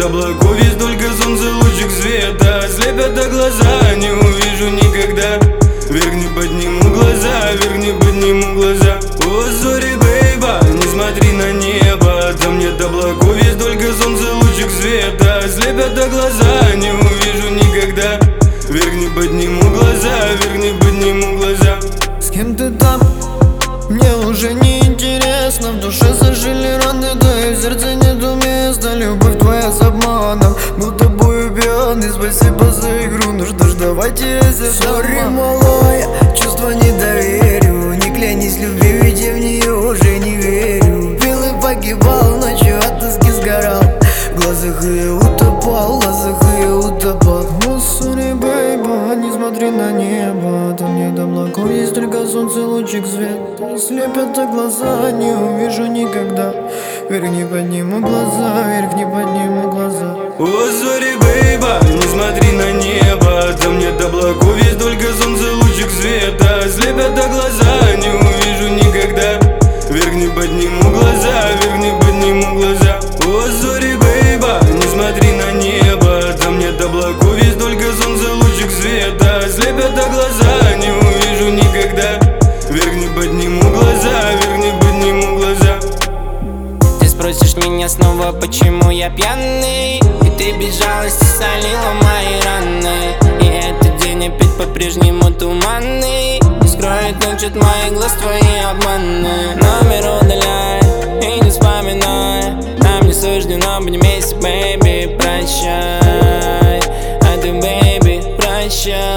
нет облаков, есть только солнце, лучик света. Слепят глаза, не увижу никогда. Вверх не подниму глаза, вверх не подниму глаза. О, зори, бейба, не смотри на небо. Там нет облаков, есть только солнце, лучик света. Слепят глаза, не увижу никогда. Вверх не подниму глаза, вверх не подниму глаза. С кем ты там? Мне уже не интересно. В душе зажили раны, да и в сердце нету места. Любовь твоя с обманом, был тобою пьяный. Спасибо за игру, ну что ж, давайте сори, малая, чувства не доверю. Не клянись любви, ведь я в нее уже не верю. Пил и погибал, ночью от тоски сгорал. В глазах ее утопал, в глазах ее утопал. О, сори, бейба, не смотри на небо. Там нет облаков, есть только солнце, лучик света. Слепят глаза, не увижу никогда. Вверх не подниму глаза, вверх не подниму глаза. О, зори, бейба, не смотри на небо. Там нет облаков, есть только солнце, лучик света. Слепят глаза, не увижу никогда. Вверх не подниму глаза, вверх не подниму глаза. О, зори, бейба, не смотри на небо. Там нет облаков, есть только солнце, лучик света. Слепят глаза, не увижу никогда. Вверх не подниму глаза, вверх не подниму глаза. Ты спросишь меня снова, почему я пьяный, и ты без жалости солила мои раны. И этот день опять по-прежнему туманный. Не скроет ночь от моих глаз твои обманы. Номер удаляй и не вспоминай. Нам не суждено быть вместе, бэйби, прощай. А ты, бэйби, прощай.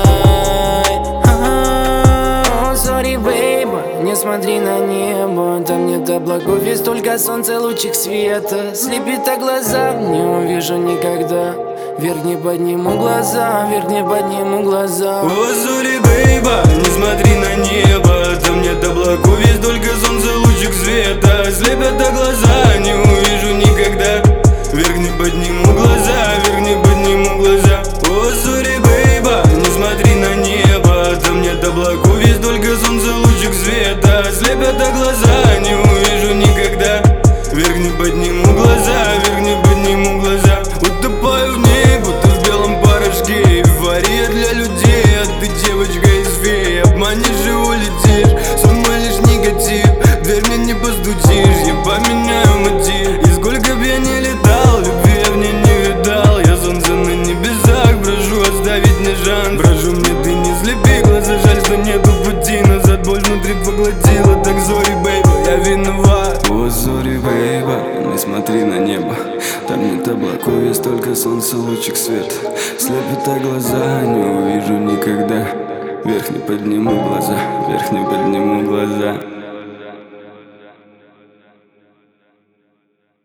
Сори, бейба, не смотри на небо. Там нет облаков, есть только солнце, лучик света. Слепит глаза, не увижу никогда. Вверх не подниму глаза, вверх не подниму глаза. О, зори, бейба, не смотри на небо. Там нет облаков, есть только солнце, лучик света. Слепят глаза, не увижу никогда. Вверх не подниму глаза, вверх не подниму глаза. О, зори, бейба, не смотри на небо. Там нет облаков, есть только солнце, лучик света. Слепят глаза, не увижу никогда. Вверх не подниму глаза, вверх не подниму глаза. Утопаю в ней, будто в белом порошке. Эйфория для людей, а ты девочка из феи. Обманешь и улетишь, сон мой лишь негатив. Дверь мне не постучишь, я поменяю мотив. И сколько б я не летал, любви я в ней не видал. Я солнце на небесах, прошу оставить мне шанс. Прошу, мне ты не слепи глаза, жаль, что нету пути назад. Боль внутри поглотила, так зори, бейба, я виноват. О, зори, бейба, не смотри на небо. Там нет облаков, есть только солнце, лучик света. Слепят глаза, не увижу никогда. Вверх не подниму глаза, вверх не подниму глаза.